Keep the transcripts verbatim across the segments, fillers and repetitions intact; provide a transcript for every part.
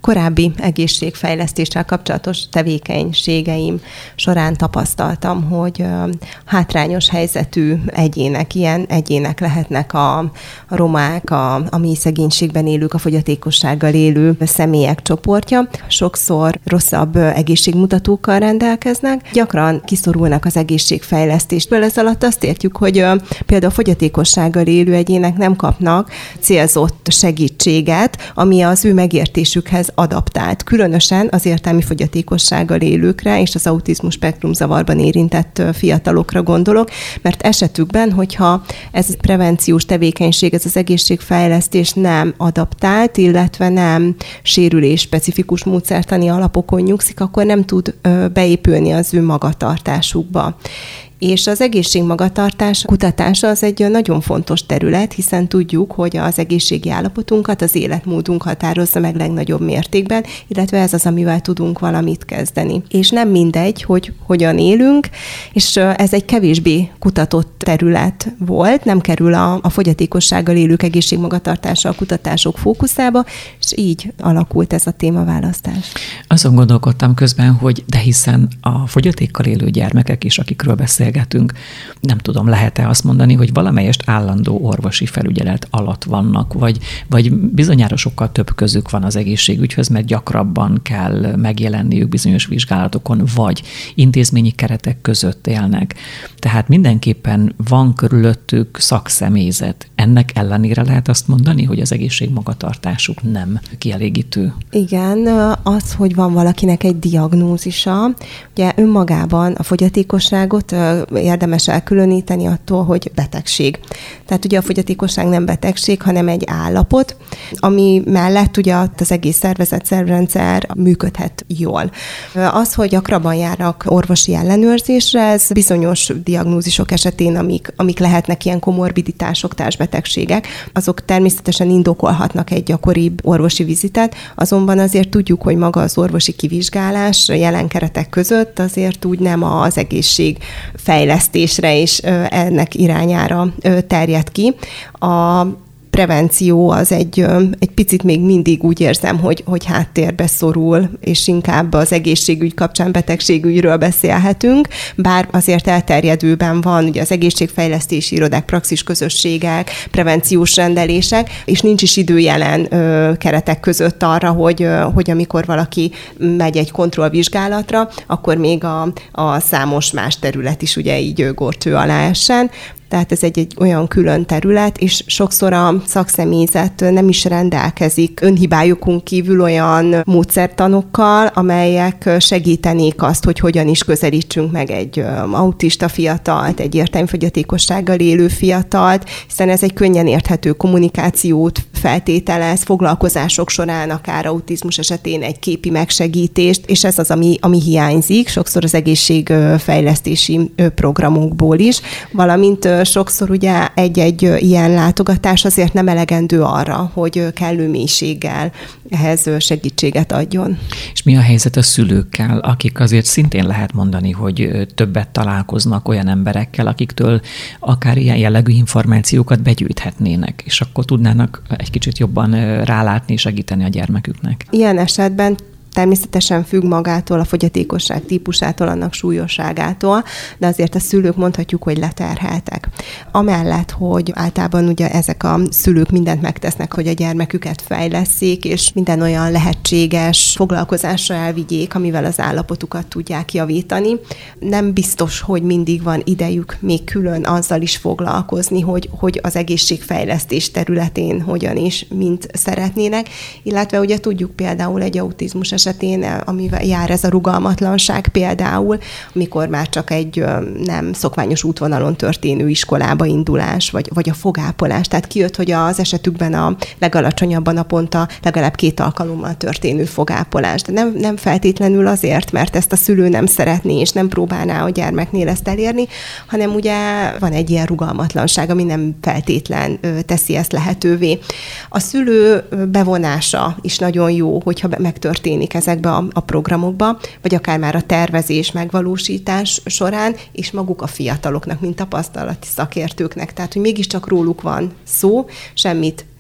korábbi egészségfejlesztéssel kapcsolatos tevékenységeim során tapasztaltam, hogy hátrányos helyzetű egyének, ilyen egyének lehetnek a, a romák, a, a mély szegénységben élők, a fogyatékossággal élő személyek csoportja. Sokszor rosszabb egészségmutatókkal rendelkeznek, gyakran kiszorulnak az egészségfejlesztésből. Ez alatt azt értjük, hogy például a fogyatékossággal élő egyének nem kapnak célzott segítséget, ami az ő megértésükhez adaptált. Különösen az értelmi fogyatékossággal élőkre és az autizmus spektrum zavarban érintett fiatalokra gondolok, mert esetükben, hogyha ez a prevenciós tevékenység, ez az egészségfejlesztés nem adaptált, illetve nem sérülés specifikus módszertani alapokon nyugszik, akkor nem tud beépülni az ő magatartásukba. És az egészségmagatartás kutatása az egy nagyon fontos terület, hiszen tudjuk, hogy az egészségi állapotunkat az életmódunk határozza meg legnagyobb mértékben, illetve ez az, amivel tudunk valamit kezdeni. És nem mindegy, hogy hogyan élünk, és ez egy kevésbé kutatott terület volt, nem kerül a, a fogyatékossággal élők egészségmagatartása a kutatások fókuszába, és így alakult ez a témaválasztás. Azon gondolkodtam közben, hogy de hiszen a fogyatékkal élő gyermekek is, akikről beszél nem tudom, lehet-e azt mondani, hogy valamelyest állandó orvosi felügyelet alatt vannak, vagy, vagy bizonyára sokkal több közük van az egészségügyhöz, mert gyakrabban kell megjelenniük bizonyos vizsgálatokon, vagy intézményi keretek között élnek. Tehát mindenképpen van körülöttük szakszemélyzet. Ennek ellenére lehet azt mondani, hogy az egészségmagatartásuk nem kielégítő? Igen, az, hogy van valakinek egy diagnózisa, ugye önmagában a fogyatékosságot érdemes elkülöníteni attól, hogy betegség. Tehát ugye a fogyatékosság nem betegség, hanem egy állapot, ami mellett ugye az egész szervezet, szervrendszer működhet jól. Az, hogy gyakrabban járnak orvosi ellenőrzésre, ez bizonyos diagnózisok esetén, amik, amik lehetnek ilyen komorbiditások, társbetegségek, azok természetesen indokolhatnak egy gyakoribb orvosi vizitet, azonban azért tudjuk, hogy maga az orvosi kivizsgálás jelen keretek között azért úgy nem az egészség fejlesztésre és ennek irányára terjed ki. A prevenció az egy, egy picit még mindig úgy érzem, hogy, hogy háttérbe szorul, és inkább az egészségügy kapcsán betegségügyről beszélhetünk, bár azért elterjedőben van ugye az egészségfejlesztési irodák, praxis közösségek, prevenciós rendelések, és nincs is időjelen ö, keretek között arra, hogy, ö, hogy amikor valaki megy egy kontrollvizsgálatra, akkor még a, a számos más terület is ugye így górcső alá essen. Tehát ez egy, egy olyan külön terület, és sokszor a szakszemélyzet nem is rendelkezik önhibájukon kívül olyan módszertanokkal, amelyek segítenék azt, hogy hogyan is közelítsünk meg egy autista fiatalt, egy értelmi fogyatékossággal élő fiatalt, hiszen ez egy könnyen érthető kommunikációt feltételez, foglalkozások során akár autizmus esetén egy képi megsegítést, és ez az, ami, ami hiányzik, sokszor az egészségfejlesztési programokból is, valamint sokszor ugye egy-egy ilyen látogatás azért nem elegendő arra, hogy kellő mélységgel ehhez segítséget adjon. És mi a helyzet a szülőkkel, akik azért szintén lehet mondani, hogy többet találkoznak olyan emberekkel, akiktől akár ilyen jellegű információkat begyűjthetnének, és akkor tudnának egy kicsit jobban rálátni, segíteni a gyermeküknek? Ilyen esetben természetesen függ magától, a fogyatékosság típusától, annak súlyosságától, de azért a szülők mondhatjuk, hogy leterheltek. Amellett, hogy általában ugye ezek a szülők mindent megtesznek, hogy a gyermeküket fejlesszék, és minden olyan lehetséges foglalkozásra elvigyék, amivel az állapotukat tudják javítani. Nem biztos, hogy mindig van idejük még külön azzal is foglalkozni, hogy, hogy az egészségfejlesztés területén hogyan is, mint szeretnének, illetve ugye tudjuk például egy autizmus esetén, amivel jár ez a rugalmatlanság például, amikor már csak egy nem szokványos útvonalon történő iskolába indulás, vagy, vagy a fogápolás. Tehát kijött, hogy az esetükben a legalacsonyabban naponta legalább két alkalommal történő fogápolás. De nem, nem feltétlenül azért, mert ezt a szülő nem szeretné, és nem próbálná a gyermeknél ezt elérni, hanem ugye van egy ilyen rugalmatlanság, ami nem feltétlen teszi ezt lehetővé. A szülő bevonása is nagyon jó, hogyha megtörténik ezekbe a, a programokba, vagy akár már a tervezés, megvalósítás során, és maguk a fiataloknak, mint tapasztalati szakértőknek. Tehát, hogy mégiscsak róluk van szó, semmit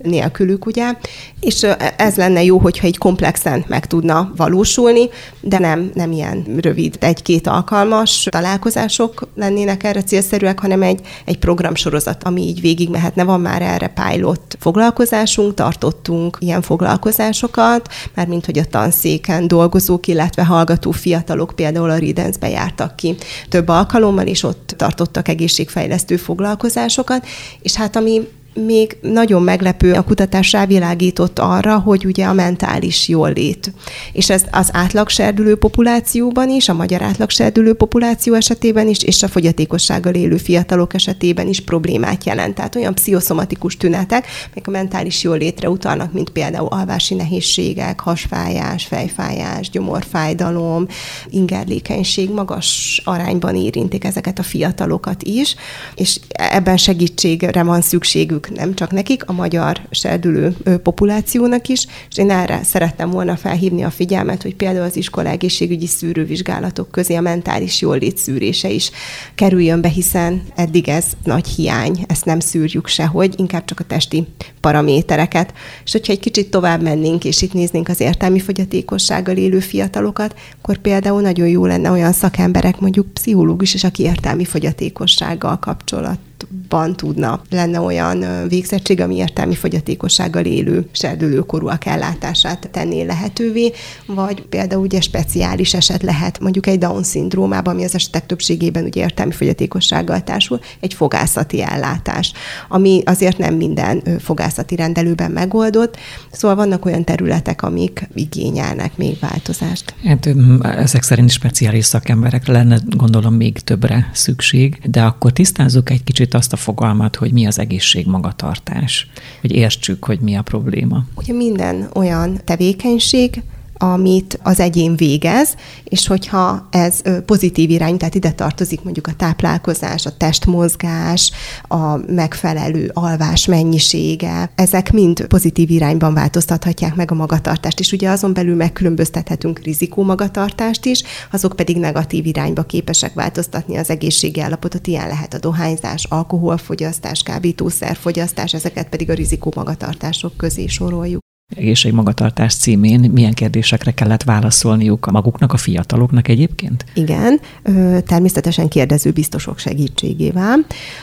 nélkülük, ugye, és ez lenne jó, hogyha egy komplexen meg tudna valósulni, de nem, nem ilyen rövid, egy-két alkalmas találkozások lennének erre célszerűek, hanem egy, egy programsorozat, ami így végig mehetne. Van már erre pilot foglalkozásunk, tartottunk ilyen foglalkozásokat, mármint hogy a tanszéken dolgozók, illetve hallgató fiatalok például a Ridence-be jártak ki több alkalommal, és ott tartottak egészségfejlesztő foglalkozásokat, és hát ami még nagyon meglepő, a kutatás rávilágított arra, hogy ugye a mentális jólét. És ez az átlagserdülő populációban is, a magyar átlagserdülő populáció esetében is, és a fogyatékossággal élő fiatalok esetében is problémát jelent. Tehát olyan pszichoszomatikus tünetek, amik a mentális jólétre utalnak, mint például alvási nehézségek, hasfájás, fejfájás, gyomorfájdalom, ingerlékenység magas arányban érintik ezeket a fiatalokat is, és ebben segítségre van szükségük nem csak nekik, a magyar serdülő populációnak is, és én erre szerettem volna felhívni a figyelmet, hogy például az iskola egészségügyi szűrővizsgálatok közé a mentális jólét szűrése is kerüljön be, hiszen eddig ez nagy hiány, ezt nem szűrjük sehogy, inkább csak a testi paramétereket. És hogyha egy kicsit tovább mennénk, és itt néznénk az értelmi fogyatékossággal élő fiatalokat, akkor például nagyon jó lenne olyan szakemberek, mondjuk pszichológus is, aki értelmi fogyatékossággal kapcsolat ban tudna. Lenne olyan végzettség, ami értelmi fogyatékossággal élő serdülőkorúak ellátását tenné lehetővé, vagy például ugye speciális eset lehet, mondjuk egy Down-szindrómában, ami az esetek többségében ugye értelmi fogyatékossággal társul, egy fogászati ellátás, ami azért nem minden fogászati rendelőben megoldott, szóval vannak olyan területek, amik igényelnek még változást. Hát ezek szerint speciális szakemberekre lenne, gondolom, még többre szükség, de akkor tisztázzuk egy kicsit azt a fogalmat, hogy mi az egészségmagatartás, hogy értsük, hogy mi a probléma. Ugye minden olyan tevékenység, amit az egyén végez, és hogyha ez pozitív irány, tehát ide tartozik mondjuk a táplálkozás, a testmozgás, a megfelelő alvás mennyisége, ezek mind pozitív irányban változtathatják meg a magatartást, és ugye azon belül megkülönböztethetünk rizikómagatartást is, azok pedig negatív irányba képesek változtatni az egészségi állapotot, ilyen lehet a dohányzás, alkoholfogyasztás, kábítószerfogyasztás, ezeket pedig a rizikómagatartások közé soroljuk. Egészségmagatartás címén milyen kérdésekre kellett válaszolniuk maguknak, a fiataloknak egyébként? Igen, természetesen kérdezőbiztosok segítségével.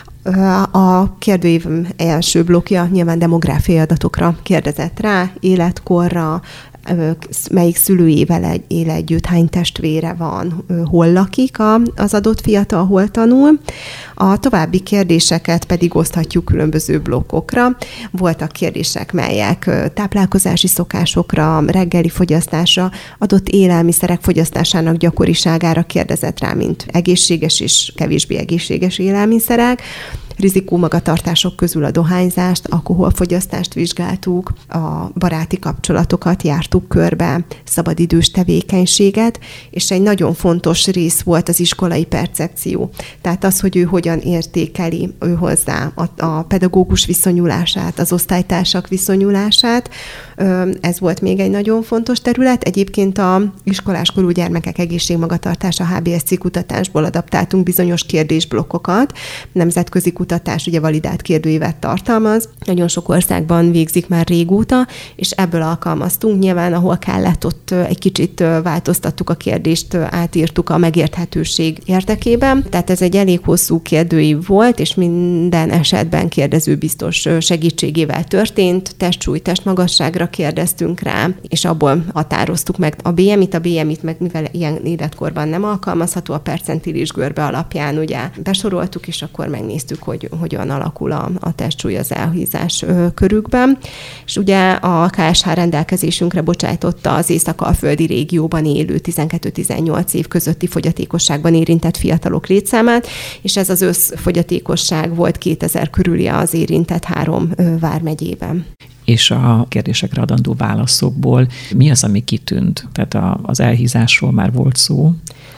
A kérdőív első blokja nyilván demográfiai adatokra kérdezett rá, életkorra, melyik szülőjével él együtt, hány testvére van, hol lakik az adott fiatal, hol tanul. A további kérdéseket pedig oszthatjuk különböző blokkokra. Voltak kérdések, melyek táplálkozási szokásokra, reggeli fogyasztásra, adott élelmiszerek fogyasztásának gyakoriságára kérdezett rá, mint egészséges és kevésbé egészséges élelmiszerek. Rizikómagatartások közül a dohányzást, alkoholfogyasztást vizsgáltuk, a baráti kapcsolatokat jártuk körbe, szabadidős tevékenységet, és egy nagyon fontos rész volt az iskolai percepció. Tehát az, hogy ő hogyan értékeli ő hozzá a, a pedagógus viszonyulását, az osztálytársak viszonyulását. Ez volt még egy nagyon fontos terület. Egyébként a iskoláskorú gyermekek egészségmagatartása há bé es cé kutatásból adaptáltunk bizonyos kérdésblokkokat, nemzetközi kutatás ugye validált kérdőívet tartalmaz. Nagyon sok országban végzik már régóta, és ebből alkalmaztunk. Nyilván, ahol kellett, ott egy kicsit változtattuk a kérdést, átírtuk a megérthetőség érdekében. Tehát ez egy elég hosszú kérdőív volt, és minden esetben kérdezőbiztos segítségével történt. Testsúly, testmagasságra kérdeztünk rá, és abból határoztuk meg a bé em i-t. A bé em i-t meg, mivel ilyen életkorban nem alkalmazható, a percentilis görbe alapján ugye besoroltuk, és akkor megnéztük, hogy hogyan alakul a, a testsúly az elhízás körükben. És ugye a ká es há rendelkezésünkre bocsájtotta az észak-alföldi régióban élő tizenkét-tizennyolc év közötti fogyatékosságban érintett fiatalok létszámát, és ez az összfogyatékosság volt kétezer körüli az érintett három vármegyében. És a kérdésekre adandó válaszokból mi az, ami kitűnt? Tehát a, az elhízásról már volt szó.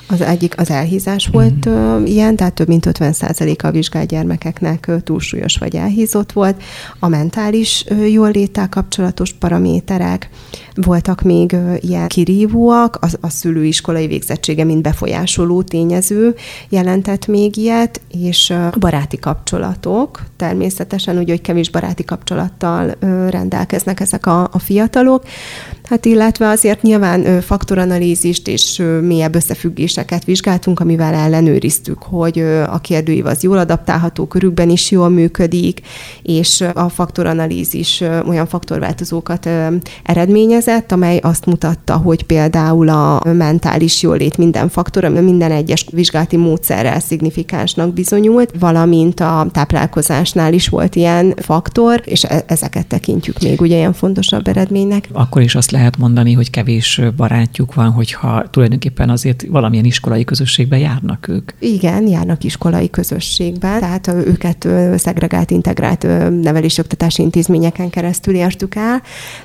Az egyik az elhízás volt mm. ilyen, tehát több mint ötven százaléka a vizsgált gyermekeknek túlsúlyos vagy elhízott volt. A mentális jólléttel kapcsolatos paraméterek voltak még ilyen kirívóak, a, a szülőiskolai végzettsége mint befolyásoló tényező jelentett még ilyet, és a baráti kapcsolatok, természetesen úgy, hogy kevés baráti kapcsolattal rendelkeznek ezek a, a fiatalok, hát illetve azért nyilván faktoranalízist és mélyebb összefüggéseket vizsgáltunk, amivel ellenőriztük, hogy a kérdőív az jól adaptálható, körükben is jól működik, és a faktoranalízis olyan faktorváltozókat eredményezett, amely azt mutatta, hogy például a mentális jólét minden faktor, minden egyes vizsgálati módszerrel szignifikánsnak bizonyult, valamint a táplálkozásnál is volt ilyen faktor, és ezeket tekintjük még ugye ilyen fontosabb eredménynek. Akkor is azt lehet mondani, hogy kevés barátjuk van, hogyha tulajdonképpen azért valamilyen iskolai közösségben járnak ők. Igen, járnak iskolai közösségben, tehát őket szegregált, integrált nevelési oktatási intézményeken keresztül értük el,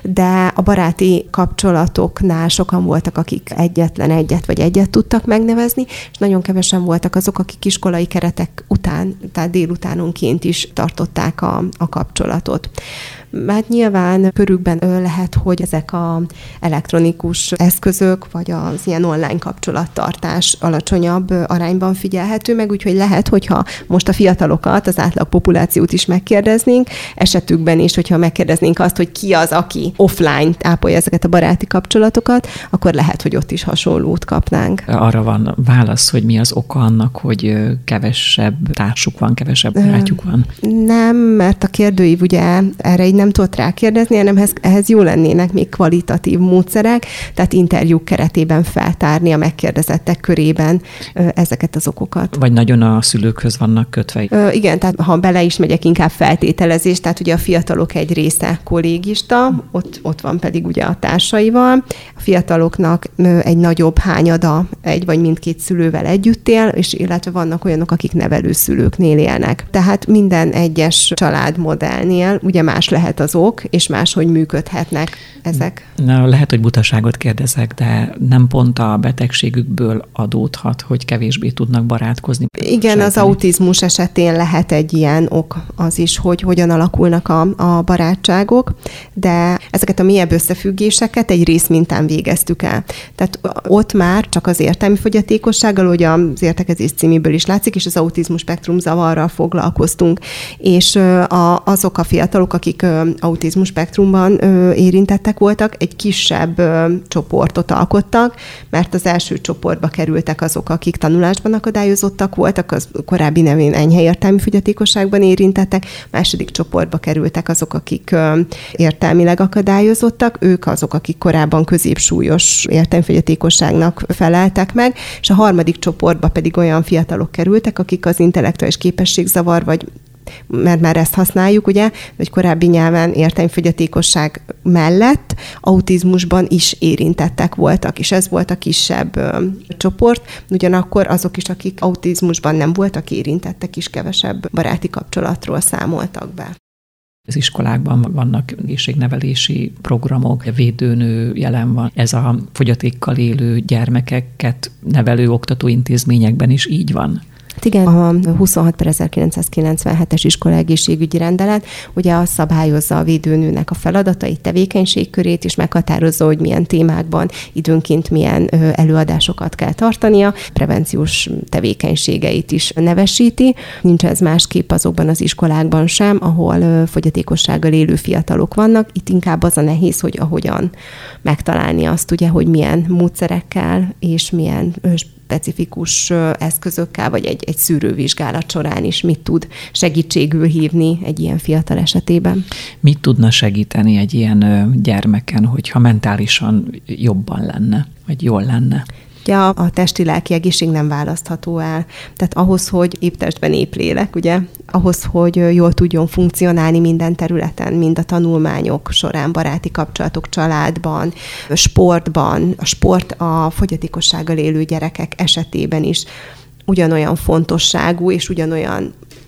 de a baráti kapcsolatoknál sokan voltak, akik egyetlen egyet vagy egyet tudtak megnevezni, és nagyon kevesen voltak azok, akik iskolai keretek után, tehát délutánonként is tartották a, a kapcsolatot. Hát nyilván körükben lehet, hogy ezek az elektronikus eszközök, vagy az ilyen online kapcsolattartás alacsonyabb arányban figyelhető meg, úgyhogy lehet, hogyha most a fiatalokat, az átlag populációt is megkérdeznénk, esetükben is, hogyha megkérdeznénk azt, hogy ki az, aki offline ápolja ezeket a baráti kapcsolatokat, akkor lehet, hogy ott is hasonlót kapnánk. Arra van válasz, hogy mi az oka annak, hogy kevesebb társuk van, kevesebb barátjuk van? Nem, mert a kérdőív ugye erre így nem tudott rákérdezni, hanem ehhez, ehhez jó lennének még kvalitatív módszerek, tehát interjúk keretében feltárni a megkérdezettek körében ezeket az okokat. Vagy nagyon a szülőkhöz vannak kötve? Ö, igen, tehát ha bele is megyek, inkább feltételezés, tehát ugye a fiatalok egy része kollégista, ott, ott van pedig ugye a társaival. A fiataloknak egy nagyobb hányada egy vagy mindkét szülővel együtt él, és illetve vannak olyanok, akik nevelőszülőknél élnek. Tehát minden egyes családmodellnél ugye más lehet az ok, és máshogy működhetnek ezek. Na, lehet, hogy butaságot kérdezek, de nem pont a betegségükből adódhat, hogy kevésbé tudnak barátkozni? Igen, sejteni. Az autizmus esetén lehet egy ilyen ok az is, hogy hogyan alakulnak a, a barátságok, de ezeket a mélyebb összefüggéseket egy részmintán végeztük el. Tehát ott már csak az értelmi fogyatékossággal, hogy az értekezés címéből is látszik, és az autizmus spektrum zavarral foglalkoztunk. És a, azok a fiatalok, akik autizmus spektrumban érintettek voltak, egy kisebb csoportot alkottak, mert az első csoportba kerültek azok, akik tanulásban akadályozottak voltak, az korábbi nevén enyhe értelmi fogyatékosságban érintettek, második csoportba kerültek azok, akik értelmileg akadályozottak, ők azok, akik korábban középsúlyos értelmi fogyatékosságnak feleltek meg, és a harmadik csoportba pedig olyan fiatalok kerültek, akik az intellektuális képességzavar vagy mert már ezt használjuk, ugye, hogy korábbi nyelven értelmi fogyatékosság mellett autizmusban is érintettek voltak, és ez volt a kisebb ö, csoport. Ugyanakkor azok is, akik autizmusban nem voltak érintettek, is kevesebb baráti kapcsolatról számoltak be. Az iskolákban vannak egészségnevelési programok, védőnő jelen van. Ez a fogyatékkal élő gyermekeket nevelő oktatóintézményekben is így van? Igen, a huszonhat per ezerkilencszázkilencvenhetes iskolaegészségügyi rendelet ugye azt szabályozza a védőnőnek a feladatait, tevékenységkörét, és meghatározza, hogy milyen témákban időnként milyen előadásokat kell tartania, prevenciós tevékenységeit is nevesíti. Nincs ez másképp azokban az iskolákban sem, ahol fogyatékossággal élő fiatalok vannak. Itt inkább az a nehéz, hogy ahogyan megtalálni azt, ugye, hogy milyen módszerekkel és milyen specifikus eszközökkel, vagy egy, egy szűrővizsgálat során is mit tud segítségül hívni egy ilyen fiatal esetében. Mit tudna segíteni egy ilyen gyermeken, hogyha mentálisan jobban lenne, vagy jól lenne? Ugye a, a testi-lelki egészség nem választható el. Tehát ahhoz, hogy épp testben épp lélek, ugye, ahhoz, hogy jól tudjon funkcionálni minden területen, mind a tanulmányok során, baráti kapcsolatok, családban, sportban, a sport a fogyatékossággal élő gyerekek esetében is ugyanolyan fontosságú és ugyanolyan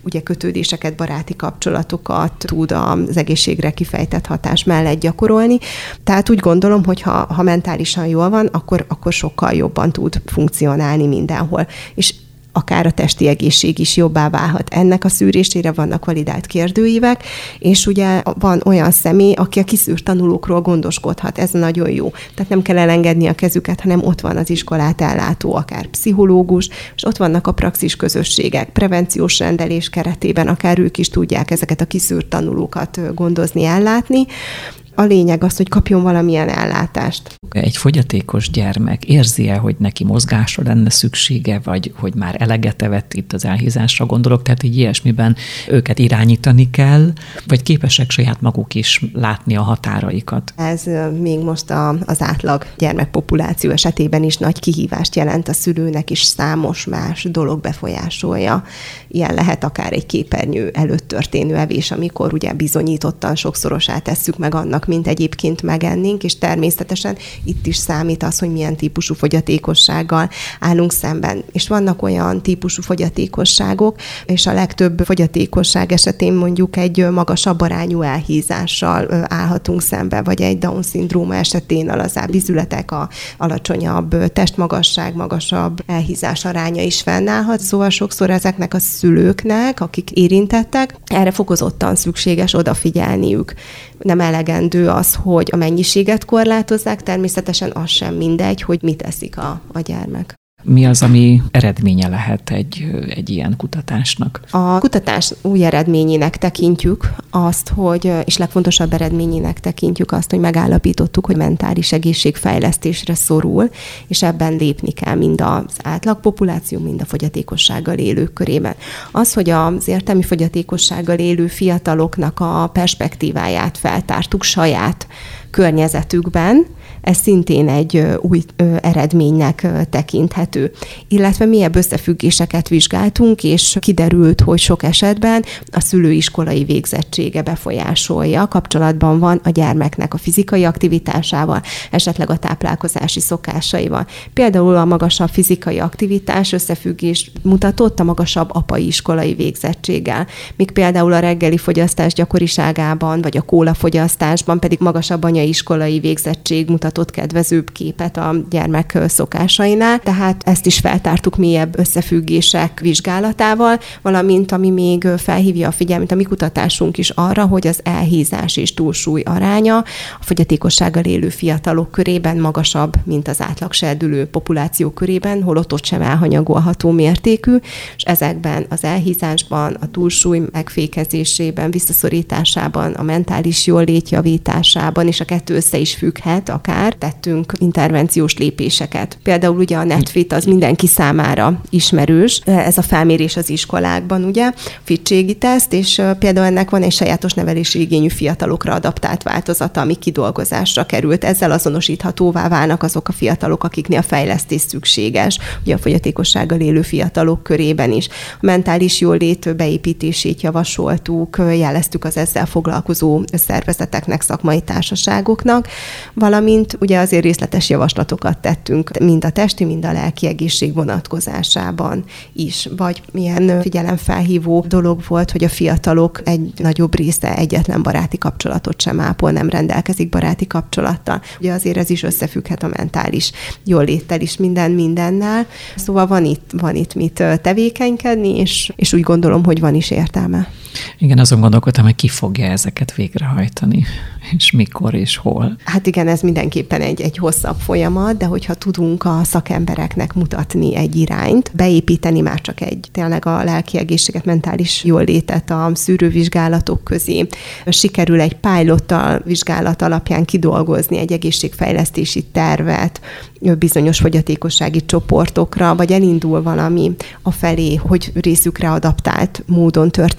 ugye kötődéseket, baráti kapcsolatokat tud az egészségre kifejtett hatás mellett gyakorolni. Tehát úgy gondolom, hogy ha, ha mentálisan jól van, akkor, akkor sokkal jobban tud funkcionálni mindenhol. És akár a testi egészség is jobbá válhat. Ennek a szűrésére vannak validált kérdőívek, és ugye van olyan személy, aki a kiszűrt tanulókról gondoskodhat. Ez nagyon jó. Tehát nem kell elengedni a kezüket, hanem ott van az iskolát ellátó, akár pszichológus, és ott vannak a praxis közösségek, prevenciós rendelés keretében, akár ők is tudják ezeket a kiszűrt tanulókat gondozni, ellátni. A lényeg az, hogy kapjon valamilyen ellátást. Egy fogyatékos gyermek érzi-e, hogy neki mozgásra lenne szüksége, vagy hogy már eleget evett, itt az elhízásra gondolok, tehát így ilyesmiben őket irányítani kell, vagy képesek saját maguk is látni a határaikat? Ez még most a, az átlag gyermekpopuláció esetében is nagy kihívást jelent, a szülőnek is számos más dolog befolyásolja. Ilyen lehet akár egy képernyő előtt történő evés, amikor ugye bizonyítottan sokszorosát tesszük meg annak, mint egyébként megennénk, és természetesen itt is számít az, hogy milyen típusú fogyatékossággal állunk szemben. És vannak olyan típusú fogyatékosságok, és a legtöbb fogyatékosság esetén mondjuk egy magasabb arányú elhízással állhatunk szembe, vagy egy Down-szindróma esetén a lazább izületek, a alacsonyabb testmagasság, magasabb elhízás aránya is fennállhat. Szóval sokszor ezeknek a szülőknek, akik érintettek, erre fokozottan szükséges odafigyelniük. Nem elegendő az, hogy a mennyiséget korlátozzák, természetesen az sem mindegy, hogy mit eszik a, a gyermek. Mi az, ami eredménye lehet egy, egy ilyen kutatásnak? A kutatás új eredményének tekintjük azt, hogy, és legfontosabb eredményének tekintjük azt, hogy megállapítottuk, hogy mentális egészségfejlesztésre szorul, és ebben lépni kell mind az átlagpopuláció, mind a fogyatékossággal élők körében. Az, hogy az értelmi fogyatékossággal élő fiataloknak a perspektíváját feltártuk saját környezetükben, ez szintén egy új eredménynek tekinthető. Illetve mélyebb összefüggéseket vizsgáltunk, és kiderült, hogy sok esetben a szülőiskolai végzettsége befolyásolja, kapcsolatban van a gyermeknek a fizikai aktivitásával, esetleg a táplálkozási szokásaival. Például a magasabb fizikai aktivitás összefüggés mutatott a magasabb apai iskolai végzettséggel, míg például a reggeli fogyasztás gyakoriságában, vagy a kólafogyasztásban pedig magasabb anyai iskolai végzettség mutat kedvezőbb képet a gyermek szokásainál, tehát ezt is feltártuk mélyebb összefüggések vizsgálatával, valamint ami még felhívja a figyelmet, a mi kutatásunk is arra, hogy az elhízás és túlsúly aránya a fogyatékossággal élő fiatalok körében magasabb, mint az átlagserdülő populáció körében, holott ott sem elhanyagolható mértékű, és ezekben az elhízásban, a túlsúly megfékezésében, visszaszorításában, a mentális jólét javításában, és a kettő össze is függhet, akár tettünk intervenciós lépéseket. Például ugye a NetFit az mindenki számára ismerős. Ez a felmérés az iskolákban, ugye, fittségi teszt, és például ennek van egy sajátos nevelési igényű fiatalokra adaptált változata, ami kidolgozásra került. Ezzel azonosíthatóvá válnak azok a fiatalok, akiknél fejlesztés szükséges, ugye a fogyatékossággal élő fiatalok körében is. A mentális jólét beépítését javasoltuk, jeleztük az ezzel foglalkozó szervezeteknek, szakmai társaságoknak, valamint ugye azért részletes javaslatokat tettünk, mind a testi, mind a lelki egészség vonatkozásában is. Vagy milyen figyelemfelhívó dolog volt, hogy a fiatalok egy nagyobb része egyetlen baráti kapcsolatot sem ápol, nem rendelkezik baráti kapcsolattal. Ugye azért ez is összefügghet a mentális jóléttel is, minden mindennel. Szóval van itt, van itt mit tevékenykedni, és, és úgy gondolom, hogy van is értelme. Igen, azon gondolkodtam, hogy ki fogja ezeket végrehajtani, és mikor és hol. Hát igen, ez mindenképpen egy, egy hosszabb folyamat, de hogyha tudunk a szakembereknek mutatni egy irányt, beépíteni már csak egy, tényleg a lelki egészséget, mentális jólétet a szűrővizsgálatok közé, sikerül egy pilottal vizsgálat alapján kidolgozni egy egészségfejlesztési tervet bizonyos fogyatékossági csoportokra, vagy elindul valami afelé, hogy részükre adaptált módon történjenek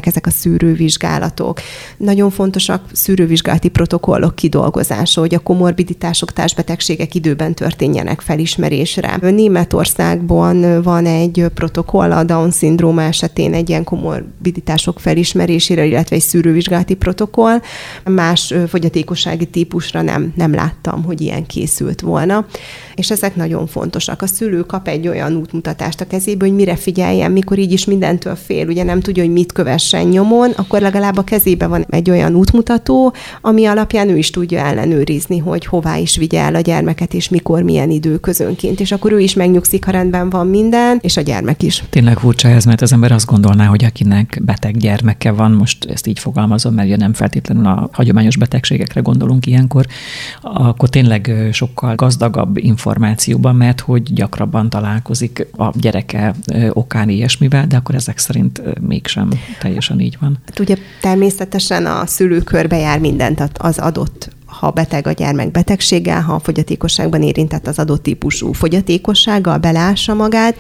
ezek a szűrővizsgálatok. Nagyon fontosak szűrővizsgálati protokollok kidolgozása, hogy a komorbiditások, társbetegségek időben történjenek felismerésre. Németországban van egy protokoll a Down-szindróma esetén egy ilyen komorbiditások felismerésére, illetve egy szűrővizsgálati protokoll. Más fogyatékossági típusra nem, nem láttam, hogy ilyen készült volna. És ezek nagyon fontosak. A szülő kap egy olyan útmutatást a kezébe, hogy mire figyeljen, mikor így is mindentől fél, ugye nem tudja, hogy mit kövessen nyomon, akkor legalább a kezébe van egy olyan útmutató, ami alapján ő is tudja ellenőrizni, hogy hová is vigye el a gyermeket, és mikor, milyen időközönként. És akkor ő is megnyugszik, ha rendben van minden, és a gyermek is. Tényleg furcsa ez, mert az ember azt gondolná, hogy akinek beteg gyermeke van, most ezt így fogalmazom, mert ugye nem feltétlenül a hagyományos betegségekre gondolunk ilyenkor, akkor tényleg sokkal gazdagabb információban, mert hogy gyakrabban találkozik a gyereke okán ilyesmivel, de akkor ezek szerint mégsem teljesen így van. Hát ugye természetesen a szülő körbe jár mindent az adott, ha beteg a gyermek betegséggel, ha a fogyatékosságban érintett az adott típusú fogyatékossággal belássa magát,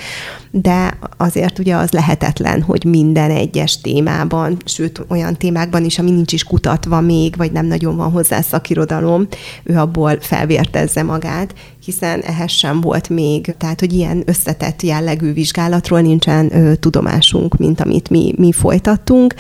de azért ugye az lehetetlen, hogy minden egyes témában, sőt olyan témákban is, ami nincs is kutatva még, vagy nem nagyon van hozzá szakirodalom, ő abból felvértezze magát, hiszen ehhez sem volt még, tehát hogy ilyen összetett jellegű vizsgálatról nincsen ö, tudomásunk, mint amit mi, mi folytattunk.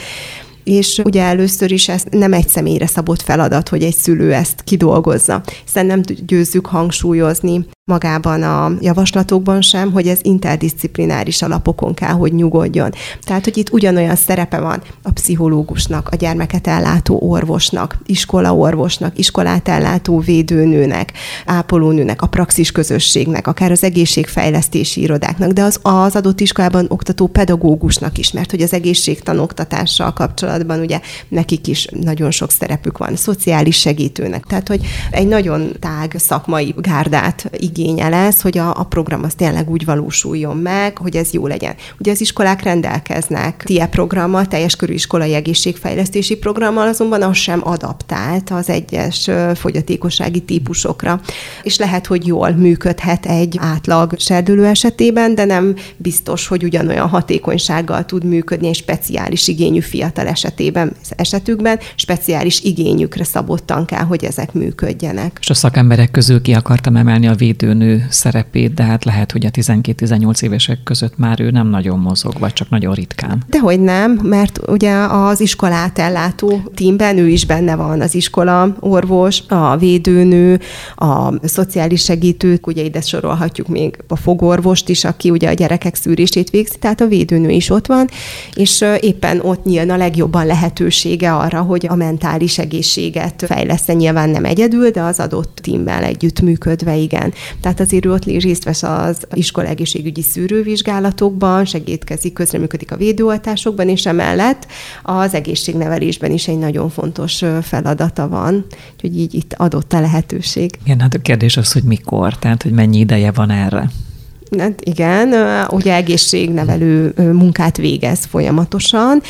És ugye először is ez nem egy személyre szabott feladat, hogy egy szülő ezt kidolgozza, hiszen nem győzzük hangsúlyozni magában a javaslatokban sem, hogy ez interdisziplináris alapokon kell, hogy nyugodjon. Tehát, hogy itt ugyanolyan szerepe van a pszichológusnak, a gyermeket ellátó orvosnak, iskolaorvosnak, iskolát ellátó védőnőnek, ápolónőnek, a praxis közösségnek, akár az egészségfejlesztési irodáknak, de az, az adott iskolában oktató pedagógusnak is, mert hogy az egészségtan oktatással kapcsolatban ugye nekik is nagyon sok szerepük van, szociális segítőnek. Tehát, hogy egy nagyon tág szakmai gárdát igénye lesz, hogy a, a program az tényleg úgy valósuljon meg, hogy ez jó legyen. Ugye az iskolák rendelkeznek té i e programmal, teljes körű iskolai egészségfejlesztési programmal, azonban az sem adaptált az egyes fogyatékossági típusokra. És lehet, hogy jól működhet egy átlag serdülő esetében, de nem biztos, hogy ugyanolyan hatékonysággal tud működni egy speciális igényű fiatal esetében, esetükben, speciális igényükre szabottan kell, hogy ezek működjenek. És a szakemberek közül ki akartam emelni a védőnő szerepét, de hát lehet, hogy a tizenkét-tizennyolc évesek között már ő nem nagyon mozog, vagy csak nagyon ritkán. Dehogy nem, mert ugye az iskolát ellátó tímben ő is benne van, az iskola orvos, a védőnő, a szociális segítők, ugye ide sorolhatjuk még a fogorvost is, aki ugye a gyerekek szűrését végzi, tehát a védőnő is ott van, és éppen ott nyílna legjobban lehetősége arra, hogy a mentális egészséget fejleszte, nyilván nem egyedül, de az adott tímmel együttműködve, igen. Tehát azért ő ott részt vesz az iskola egészségügyi szűrővizsgálatokban, segítkezik, közreműködik a védőoltásokban, és emellett az egészségnevelésben is egy nagyon fontos feladata van, úgyhogy így itt adott a lehetőség. Igen, hát a kérdés az, hogy mikor, tehát hogy mennyi ideje van erre. Hát igen, ugye egészségnevelő munkát végez folyamatosan.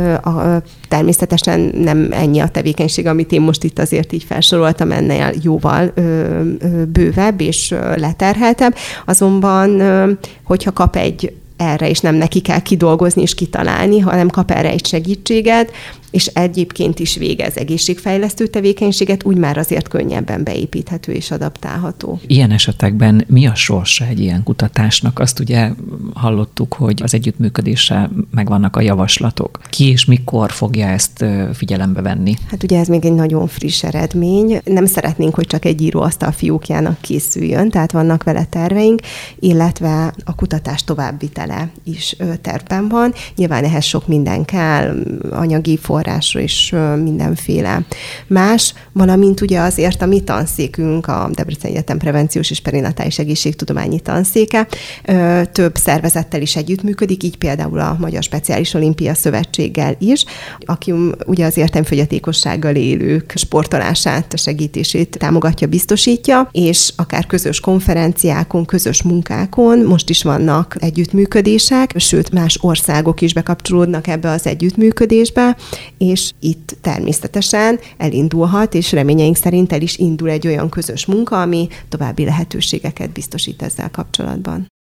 Természetesen nem ennyi a tevékenység, amit én most itt azért így felsoroltam, ennél jóval bővebb és leterheltebb. Azonban, hogyha kap egy erre, és nem neki kell kidolgozni és kitalálni, hanem kap erre egy segítséget, és egyébként is végez egészségfejlesztő tevékenységet, úgy már azért könnyebben beépíthető és adaptálható. Ilyen esetekben mi a sorsa egy ilyen kutatásnak? Azt ugye hallottuk, hogy az együttműködésre megvannak a javaslatok. Ki és mikor fogja ezt figyelembe venni? Hát ugye ez még egy nagyon friss eredmény. Nem szeretnénk, hogy csak egy íróasztal fiókjának készüljön, tehát vannak vele terveink, illetve a kutatás továbbvitele is tervben van. Nyilván ehhez sok minden kell, anyagi forrásra is mindenféle más, valamint ugye azért a mi tanszékünk, a Debreceni Egyetem Prevenciós és Perinatális Egészségtudományi Tanszéke több szervezettel is együttműködik, így például a Magyar Speciális Olimpia Szövetséggel is, aki ugye az értelmfogyatékossággal élők sportolását, segítését támogatja, biztosítja, és akár közös konferenciákon, közös munkákon most is vannak együttműködések, sőt más országok is bekapcsolódnak ebbe az együttműködésbe, és itt természetesen elindulhat, és reményeink szerint el is indul egy olyan közös munka, ami további lehetőségeket biztosít ezzel kapcsolatban.